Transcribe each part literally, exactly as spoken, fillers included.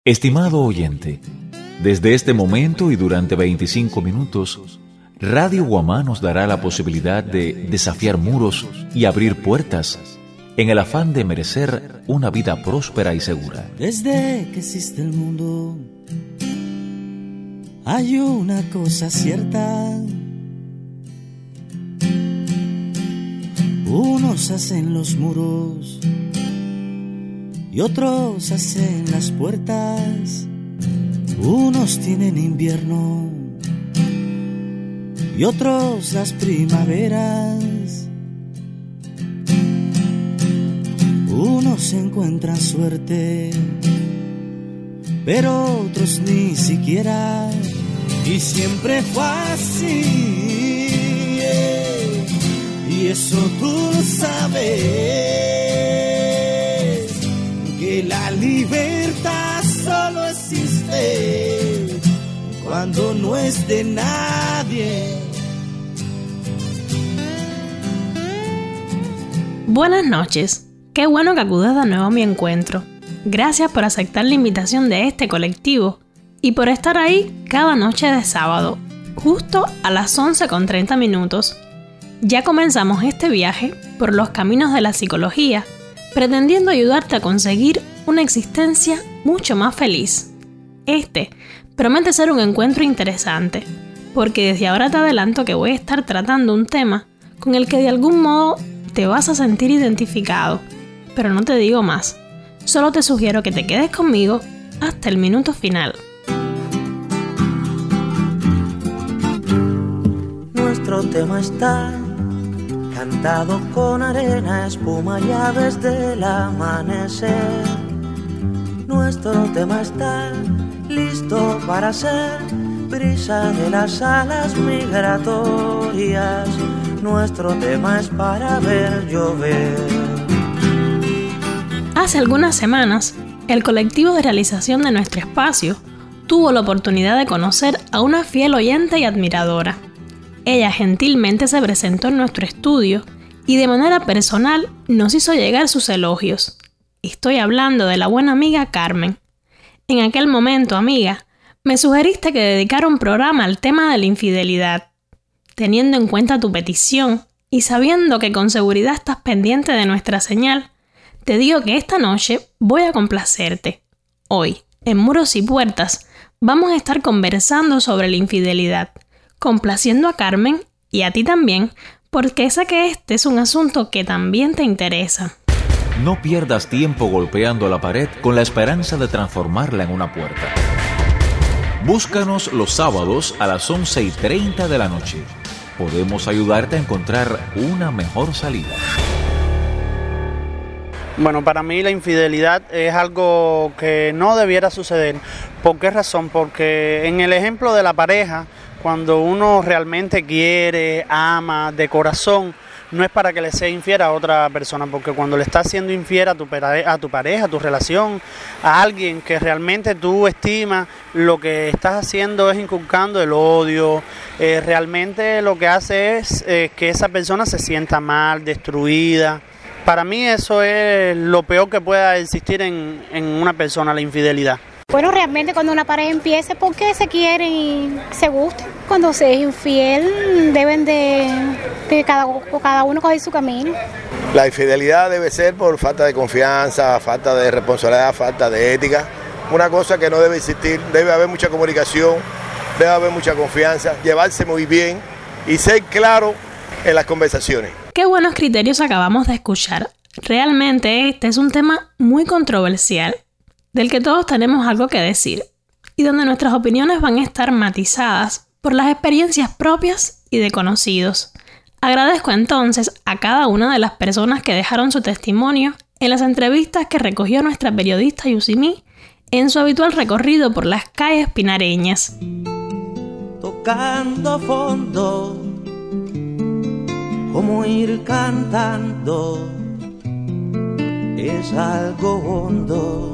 Estimado oyente, desde este momento y durante veinticinco minutos, Radio Guamá nos dará la posibilidad de desafiar muros y abrir puertas en el afán de merecer una vida próspera y segura. Desde que existe el mundo, hay una cosa cierta. Unos hacen los muros y otros hacen las puertas. Unos tienen invierno y otros las primaveras. Unos encuentran suerte, pero otros ni siquiera. Y siempre fue así, y eso tú sabes. Que la libertad solo existe cuando no es de nadie. Buenas noches, qué bueno que acudas de nuevo a mi encuentro. Gracias por aceptar la invitación de este colectivo y por estar ahí cada noche de sábado, justo a las once con treinta minutos. Ya comenzamos este viaje por los caminos de la psicología, pretendiendo ayudarte a conseguir una existencia mucho más feliz. Este promete ser un encuentro interesante, porque desde ahora te adelanto que voy a estar tratando un tema con el que de algún modo te vas a sentir identificado, pero no te digo más. Solo te sugiero que te quedes conmigo hasta el minuto final. Nuestro tema está cantado con arena, espuma y aves del amanecer. Nuestro tema está listo para ser brisa de las alas migratorias. Nuestro tema es para ver llover. Hace algunas semanas, el colectivo de realización de nuestro espacio tuvo la oportunidad de conocer a una fiel oyente y admiradora. Ella gentilmente se presentó en nuestro estudio y de manera personal nos hizo llegar sus elogios. Estoy hablando de la buena amiga Carmen. En aquel momento, amiga, me sugeriste que dedicara un programa al tema de la infidelidad. Teniendo en cuenta tu petición y sabiendo que con seguridad estás pendiente de nuestra señal, te digo que esta noche voy a complacerte. Hoy, en Muros y Puertas, vamos a estar conversando sobre la infidelidad, complaciendo a Carmen y a ti también, porque sé que este es un asunto que también te interesa. No pierdas tiempo golpeando la pared con la esperanza de transformarla en una puerta. Búscanos los sábados a las once y treinta de la noche. Podemos ayudarte a encontrar una mejor salida. Bueno, para mí la infidelidad es algo que no debiera suceder. ¿Por qué razón? Porque en el ejemplo de la pareja, cuando uno realmente quiere, ama, de corazón, no es para que le sea infiel a otra persona, porque cuando le estás siendo infiel a tu, a tu pareja, a tu relación, a alguien que realmente tú estimas, lo que estás haciendo es inculcando el odio, eh, realmente lo que hace es eh, que esa persona se sienta mal, destruida. Para mí eso es lo peor que pueda existir en, en una persona, la infidelidad. Bueno, realmente cuando una pareja empieza, porque se quieren y se gustan. Cuando se es infiel, deben de, de cada, cada uno coger su camino. La infidelidad debe ser por falta de confianza, falta de responsabilidad, falta de ética. Una cosa que no debe existir, debe haber mucha comunicación, debe haber mucha confianza, llevarse muy bien y ser claro en las conversaciones. Qué buenos criterios acabamos de escuchar. Realmente este es un tema muy controversial, del que todos tenemos algo que decir, y donde nuestras opiniones van a estar matizadas por las experiencias propias y de conocidos. Agradezco entonces a cada una de las personas que dejaron su testimonio en las entrevistas que recogió nuestra periodista Yusimí en su habitual recorrido por las calles pinareñas. Tocando fondo, como ir cantando, es algo hondo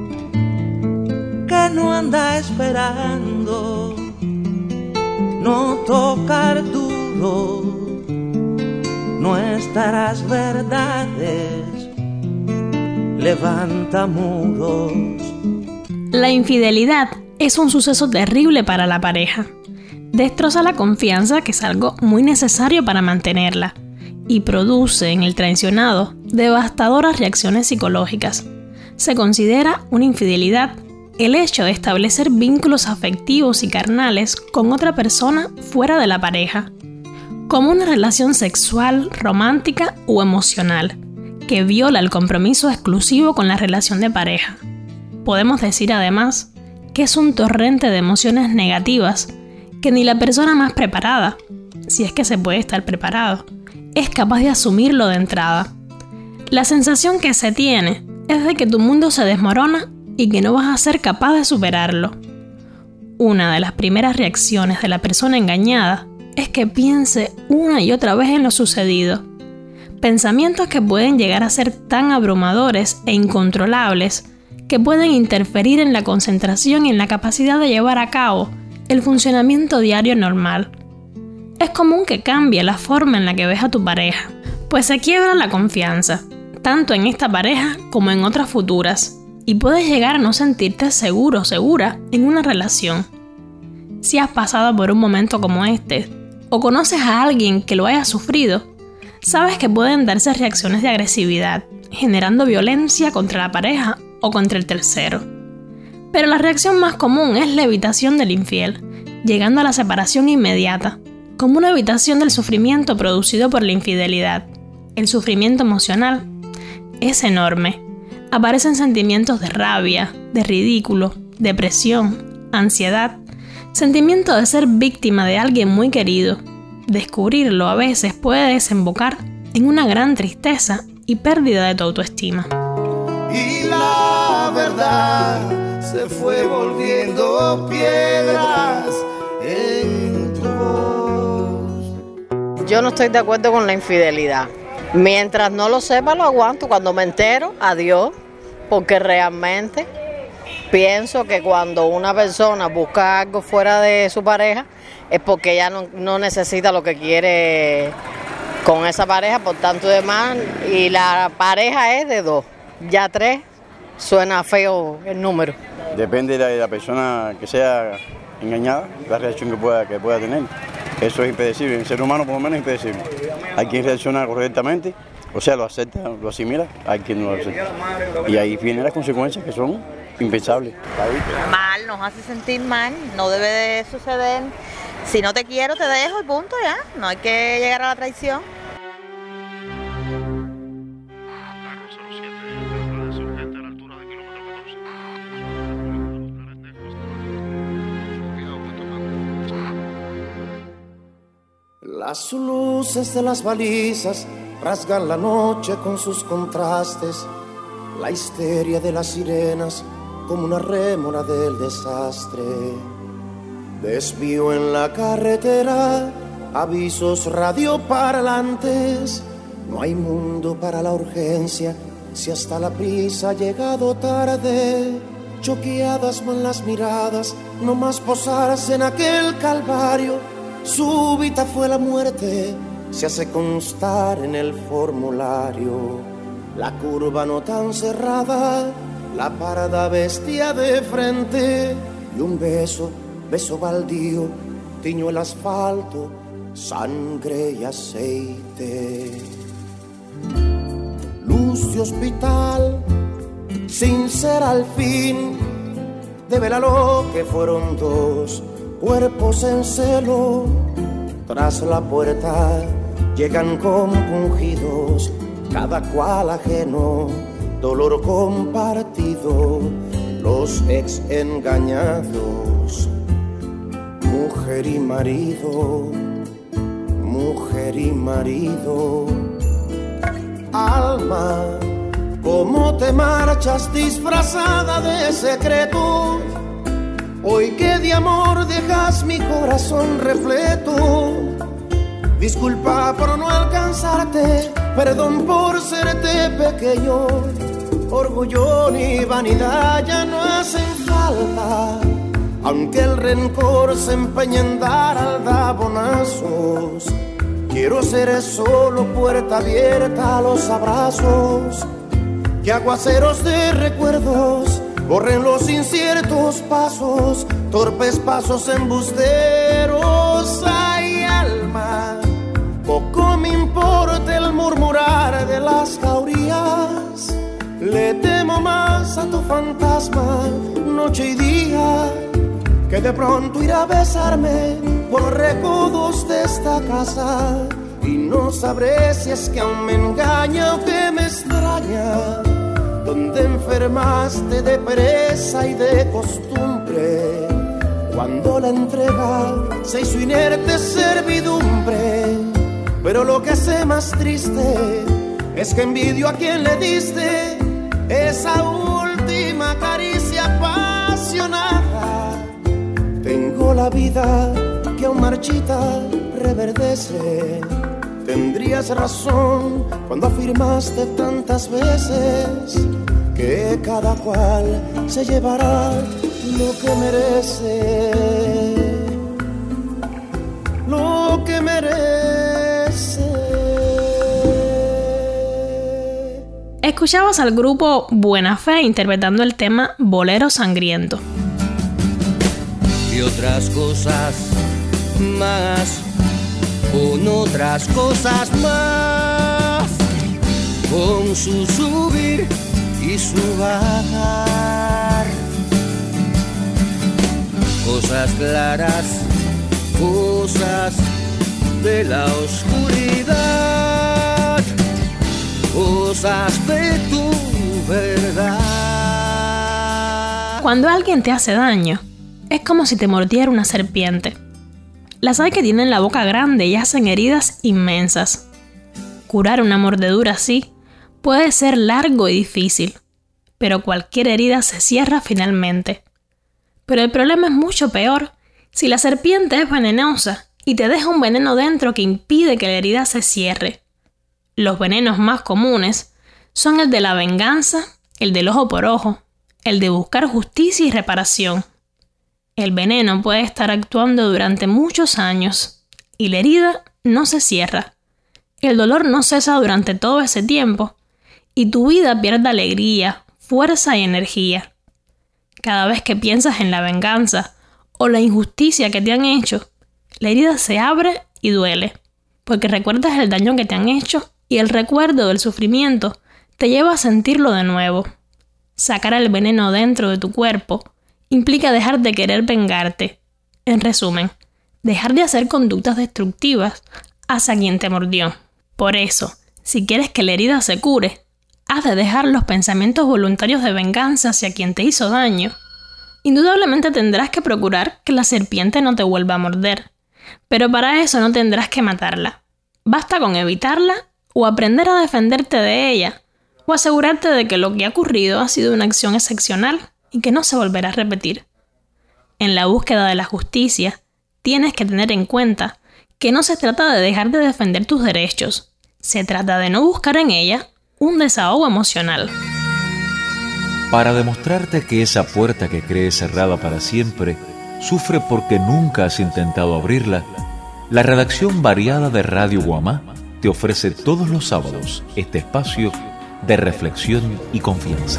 que no anda esperando, no tocar duro nuestras verdades, levanta muros. La infidelidad es un suceso terrible para la pareja. Destroza la confianza, que es algo muy necesario para mantenerla, y produce en el traicionado devastadoras reacciones psicológicas. Se considera una infidelidad el hecho de establecer vínculos afectivos y carnales con otra persona fuera de la pareja, como una relación sexual, romántica o emocional, que viola el compromiso exclusivo con la relación de pareja. Podemos decir además que es un torrente de emociones negativas que ni la persona más preparada, si es que se puede estar preparado, es capaz de asumirlo de entrada. La sensación que se tiene es de que tu mundo se desmorona y que no vas a ser capaz de superarlo. Una de las primeras reacciones de la persona engañada es que piense una y otra vez en lo sucedido. Pensamientos que pueden llegar a ser tan abrumadores e incontrolables que pueden interferir en la concentración y en la capacidad de llevar a cabo el funcionamiento diario normal. Es común que cambie la forma en la que ves a tu pareja, pues se quiebra la confianza, tanto en esta pareja como en otras futuras, y puedes llegar a no sentirte seguro o segura en una relación. Si has pasado por un momento como este, o conoces a alguien que lo haya sufrido, sabes que pueden darse reacciones de agresividad, generando violencia contra la pareja o contra el tercero. Pero la reacción más común es la evitación del infiel, llegando a la separación inmediata, como una evitación del sufrimiento producido por la infidelidad. El sufrimiento emocional es enorme. Aparecen sentimientos de rabia, de ridículo, depresión, ansiedad, sentimiento de ser víctima de alguien muy querido. Descubrirlo a veces puede desembocar en una gran tristeza y pérdida de tu autoestima. Y la verdad se fue volviendo piedras en tu voz. Yo no estoy de acuerdo con la infidelidad. Mientras no lo sepa, lo aguanto. Cuando me entero, adiós. Porque realmente pienso que cuando una persona busca algo fuera de su pareja, es porque ella no, no necesita lo que quiere con esa pareja, por tanto y demás. Y la pareja es de dos. Ya tres, suena feo el número. Depende de la persona que sea engañada, la reacción que pueda, que pueda tener. Eso es impredecible. El ser humano por lo menos es impredecible. Hay quien reacciona correctamente, o sea, lo acepta, lo asimila, hay quien no lo acepta. Y ahí vienen las consecuencias que son impensables. Mal, nos hace sentir mal, no debe de suceder. Si no te quiero, te dejo y punto ya. No hay que llegar a la traición. Las luces de las balizas rasgan la noche con sus contrastes, la histeria de las sirenas como una rémora del desastre. Desvío en la carretera, avisos radioparlantes, no hay mundo para la urgencia si hasta la prisa ha llegado tarde. Choqueadas van las miradas, no más posarse en aquel calvario. Súbita fue la muerte, se hace constar en el formulario. La curva no tan cerrada, la parada bestia de frente. Y un beso, beso baldío, tiñó el asfalto, sangre y aceite. Luz de hospital, sin ser al fin, devela lo que fueron dos cuerpos en celo. Tras la puerta llegan compungidos, cada cual ajeno, dolor compartido, los ex engañados, mujer y marido, mujer y marido. Alma, ¿cómo te marchas disfrazada de secreto? Hoy que de amor dejas mi corazón repleto. Disculpa por no alcanzarte, perdón por serte pequeño. Orgullo ni vanidad ya no hacen falta, aunque el rencor se empeñe en dar aldabonazos. Quiero ser solo puerta abierta a los abrazos, que aguaceros de recuerdos Corren los inciertos pasos, torpes pasos embusteros. Ay, alma, poco me importa el murmurar de las jaurías. Le temo más a tu fantasma, noche y día, que de pronto irá a besarme por recodos de esta casa. Y no sabré si es que aún me engaña o que me extraña, donde enfermaste de pereza y de costumbre, cuando la entrega se hizo inerte servidumbre. Pero lo que hace más triste es que envidio a quien le diste esa última caricia apasionada. Tengo la vida que aún marchita reverdece. Tendrías razón cuando afirmaste tantas veces que cada cual se llevará lo que merece, lo que merece. Escuchabas al grupo Buena Fe interpretando el tema Bolero Sangriento. Y otras cosas más, con otras cosas más, con su subir y su bajar. Cosas claras, cosas de la oscuridad, cosas de tu verdad. Cuando alguien te hace daño, es como si te mordiera una serpiente. Las hay que tienen la boca grande y hacen heridas inmensas. Curar una mordedura así puede ser largo y difícil, pero cualquier herida se cierra finalmente. Pero el problema es mucho peor si la serpiente es venenosa y te deja un veneno dentro que impide que la herida se cierre. Los venenos más comunes son el de la venganza, el del ojo por ojo, el de buscar justicia y reparación. El veneno puede estar actuando durante muchos años y la herida no se cierra. El dolor no cesa durante todo ese tiempo y tu vida pierde alegría, fuerza y energía. Cada vez que piensas en la venganza o la injusticia que te han hecho, la herida se abre y duele, porque recuerdas el daño que te han hecho y el recuerdo del sufrimiento te lleva a sentirlo de nuevo. Sacar el veneno dentro de tu cuerpo implica dejar de querer vengarte. En resumen, dejar de hacer conductas destructivas hacia quien te mordió. Por eso, si quieres que la herida se cure, has de dejar los pensamientos voluntarios de venganza hacia quien te hizo daño. Indudablemente tendrás que procurar que la serpiente no te vuelva a morder, pero para eso no tendrás que matarla. Basta con evitarla o aprender a defenderte de ella, o asegurarte de que lo que ha ocurrido ha sido una acción excepcional y que no se volverá a repetir. En la búsqueda de la justicia, tienes que tener en cuenta que no se trata de dejar de defender tus derechos, se trata de no buscar en ella un desahogo emocional. Para demostrarte que esa puerta que crees cerrada para siempre sufre porque nunca has intentado abrirla, la redacción variada de Radio Guamá te ofrece todos los sábados este espacio de reflexión y confianza.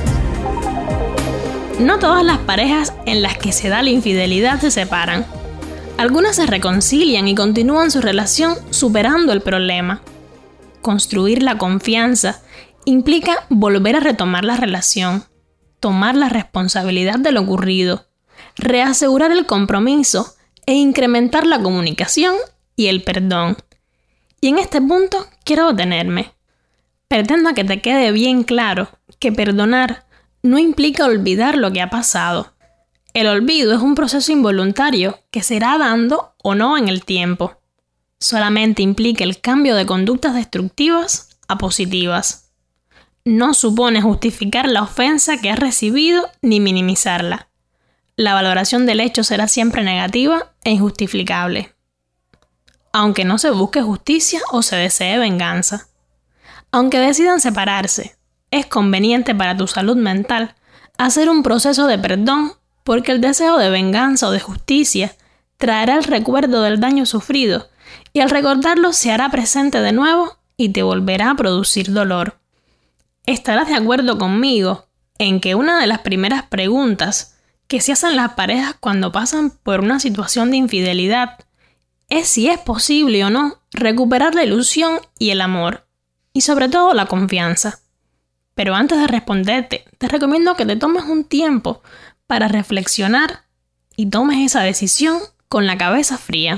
No todas las parejas en las que se da la infidelidad se separan. Algunas se reconcilian y continúan su relación superando el problema. Construir la confianza implica volver a retomar la relación, tomar la responsabilidad de lo ocurrido, reasegurar el compromiso e incrementar la comunicación y el perdón. Y en este punto quiero detenerme. Pretendo que te quede bien claro que perdonar no implica olvidar lo que ha pasado. El olvido es un proceso involuntario que se irá dando o no en el tiempo. Solamente implica el cambio de conductas destructivas a positivas. No supone justificar la ofensa que has recibido ni minimizarla. La valoración del hecho será siempre negativa e injustificable, aunque no se busque justicia o se desee venganza. Aunque decidan separarse, es conveniente para tu salud mental hacer un proceso de perdón, porque el deseo de venganza o de justicia traerá el recuerdo del daño sufrido y al recordarlo se hará presente de nuevo y te volverá a producir dolor. Estarás de acuerdo conmigo en que una de las primeras preguntas que se hacen las parejas cuando pasan por una situación de infidelidad es si es posible o no recuperar la ilusión y el amor, y sobre todo la confianza. Pero antes de responderte, te recomiendo que te tomes un tiempo para reflexionar y tomes esa decisión con la cabeza fría.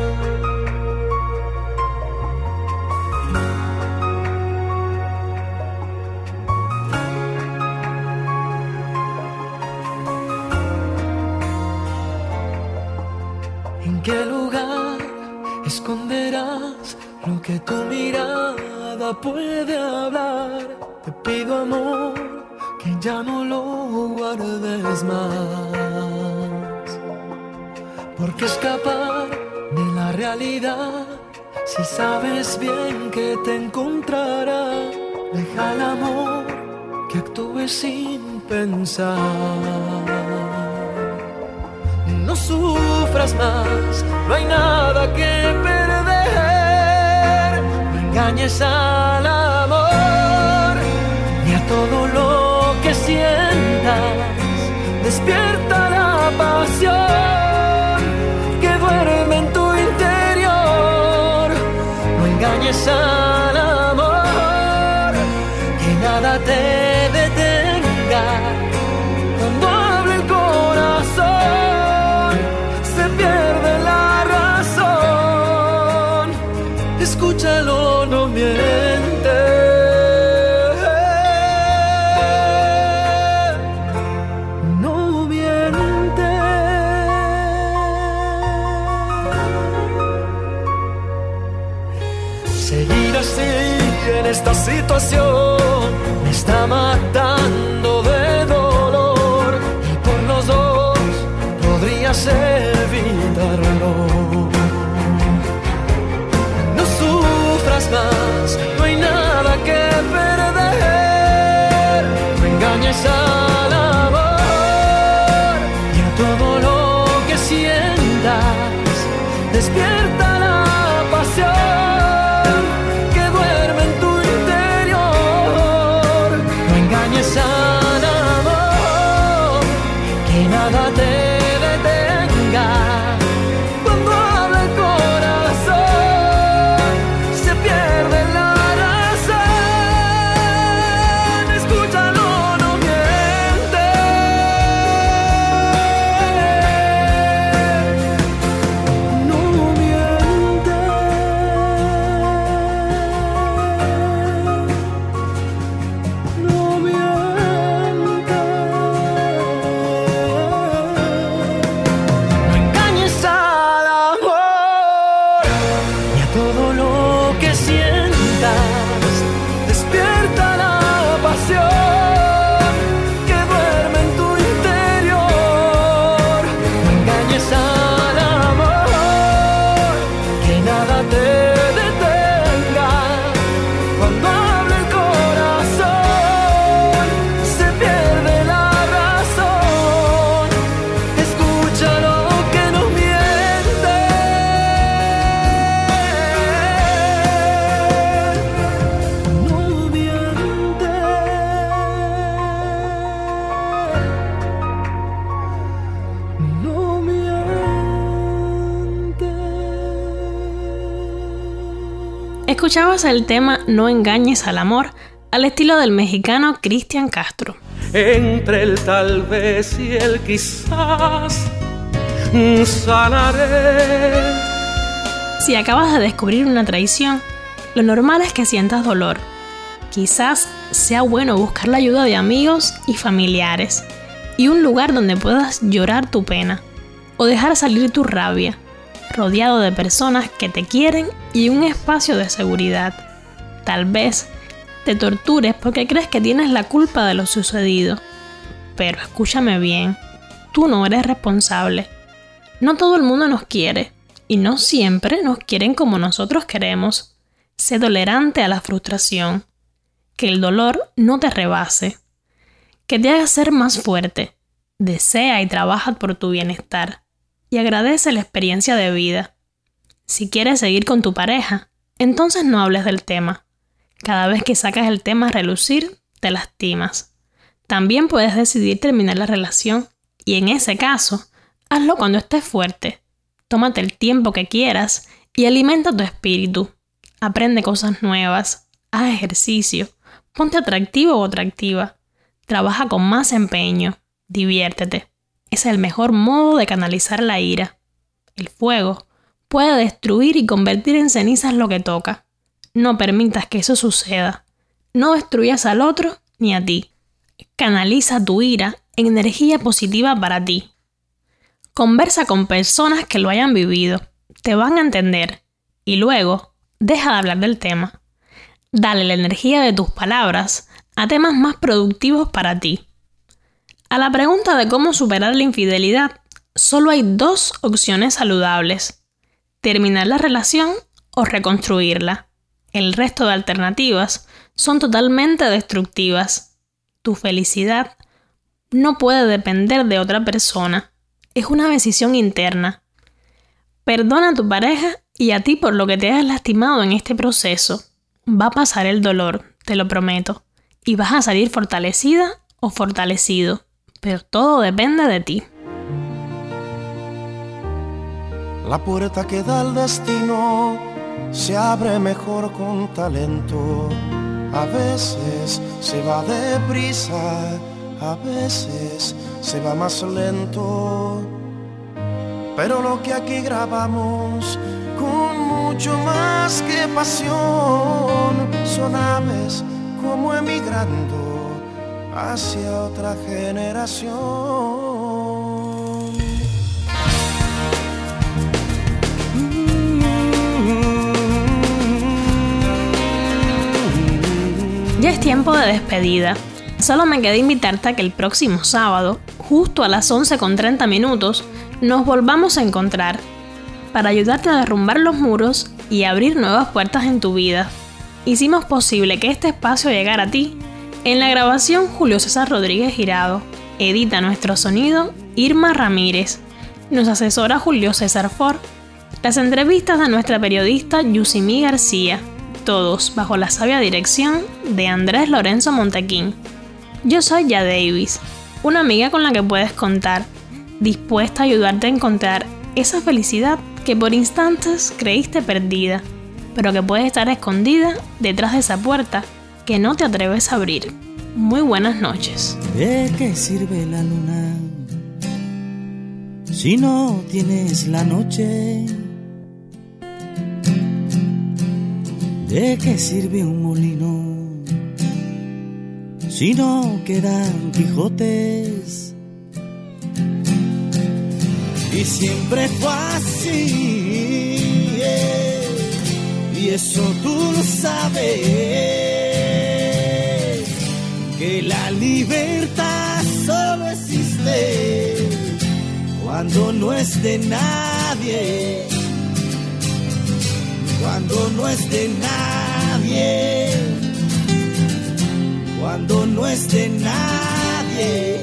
¿En qué lugar esconderás lo que tu mirada puede hablar? Te pido, amor, que ya no lo guardes más. Porque escapar de la realidad, si sabes bien que te encontrará, deja al amor que actúe sin pensar. No sufras más, no hay nada que perder. No engañes al amor ni a todo lo que sientas. Despierta la pasión que duerme en tu interior. No engañes al amor, que nada te detenga. Cuando hable el corazón, se pierde la razón. Escúchalo, no miente. No miente. Seguir así en esta situación me está matando de dolor, y por los dos podrías evitarlo. No sufras más, no hay nada que perder. No engañes al amor y a todo lo que sientas. Despierta la pasión que duerme en tu interior. No engañes al amor, que nada te detenga. Cuando habla el corazón, se pierde la razón. Escúchalo, no miente. No miente. No miente. No engañes al amor ni a todo lo que sientas. Despierta la pasión que duerme en tu interior. No engañes al amor, que nada te detenga. Cuando hable el corazón, se pierde la razón. Escúchalo, que no miente. No miente. No miente. Escuchabas el tema No engañes al amor al estilo del mexicano Cristian Castro. Entre el tal vez y el quizás sanaré. Si acabas de descubrir una traición, lo normal es que sientas dolor. Quizás sea bueno buscar la ayuda de amigos y familiares y un lugar donde puedas llorar tu pena o dejar salir tu rabia, rodeado de personas que te quieren y un espacio de seguridad. Tal vez te tortures porque crees que tienes la culpa de lo sucedido. Pero escúchame bien, tú no eres responsable. No todo el mundo nos quiere y no siempre nos quieren como nosotros queremos. Sé tolerante a la frustración. Que el dolor no te rebase. Que te haga ser más fuerte. Desea y trabaja por tu bienestar. Y agradece la experiencia de vida. Si quieres seguir con tu pareja, entonces no hables del tema. Cada vez que sacas el tema a relucir, te lastimas. También puedes decidir terminar la relación y en ese caso, hazlo cuando estés fuerte. Tómate el tiempo que quieras y alimenta tu espíritu. Aprende cosas nuevas, haz ejercicio, ponte atractivo o atractiva, trabaja con más empeño, diviértete. Es el mejor modo de canalizar la ira. El fuego puede destruir y convertir en cenizas lo que toca. No permitas que eso suceda. No destruyas al otro ni a ti. Canaliza tu ira en energía positiva para ti. Conversa con personas que lo hayan vivido. Te van a entender. Y luego, deja de hablar del tema. Dale la energía de tus palabras a temas más productivos para ti. A la pregunta de cómo superar la infidelidad, solo hay dos opciones saludables: terminar la relación o reconstruirla. El resto de alternativas son totalmente destructivas. Tu felicidad no puede depender de otra persona. Es una decisión interna. Perdona a tu pareja y a ti por lo que te has lastimado en este proceso. Va a pasar el dolor, te lo prometo, y vas a salir fortalecida o fortalecido, pero todo depende de ti. La puerta que da al destino se abre mejor con talento. A veces se va deprisa, a veces se va más lento. Pero lo que aquí grabamos con mucho más que pasión son aves como emigrando hacia otra generación. Ya es tiempo de despedida. Solo me queda invitarte a que el próximo sábado, justo a las once con treinta minutos, nos volvamos a encontrar para ayudarte a derrumbar los muros y abrir nuevas puertas en tu vida. Hicimos posible que este espacio llegara a ti. En la grabación, Julio César Rodríguez Girado. Edita nuestro sonido Irma Ramírez. Nos asesora Julio César Ford. Las entrevistas de nuestra periodista Yusimí García. Todos bajo la sabia dirección de Andrés Lorenzo Montequín. Yo soy Ya Davis, una amiga con la que puedes contar, dispuesta a ayudarte a encontrar esa felicidad que por instantes creíste perdida, pero que puede estar escondida detrás de esa puerta que no te atreves a abrir. Muy buenas noches. ¿De qué sirve la luna si no tienes la noche? ¿De qué sirve un molino si no quedan Quijotes? Y siempre fue así, eh, y eso tú lo sabes, que la libertad solo existe cuando no es de nadie, cuando no es de nadie, cuando no es de nadie,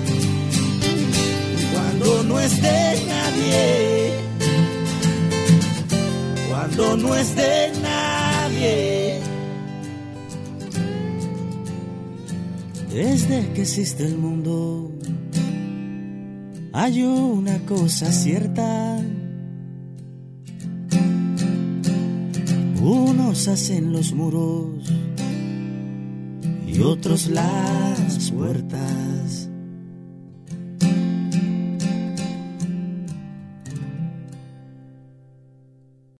cuando no es de nadie, cuando no es de nadie. Desde que existe el mundo hay una cosa cierta: unos hacen los muros y otros las puertas.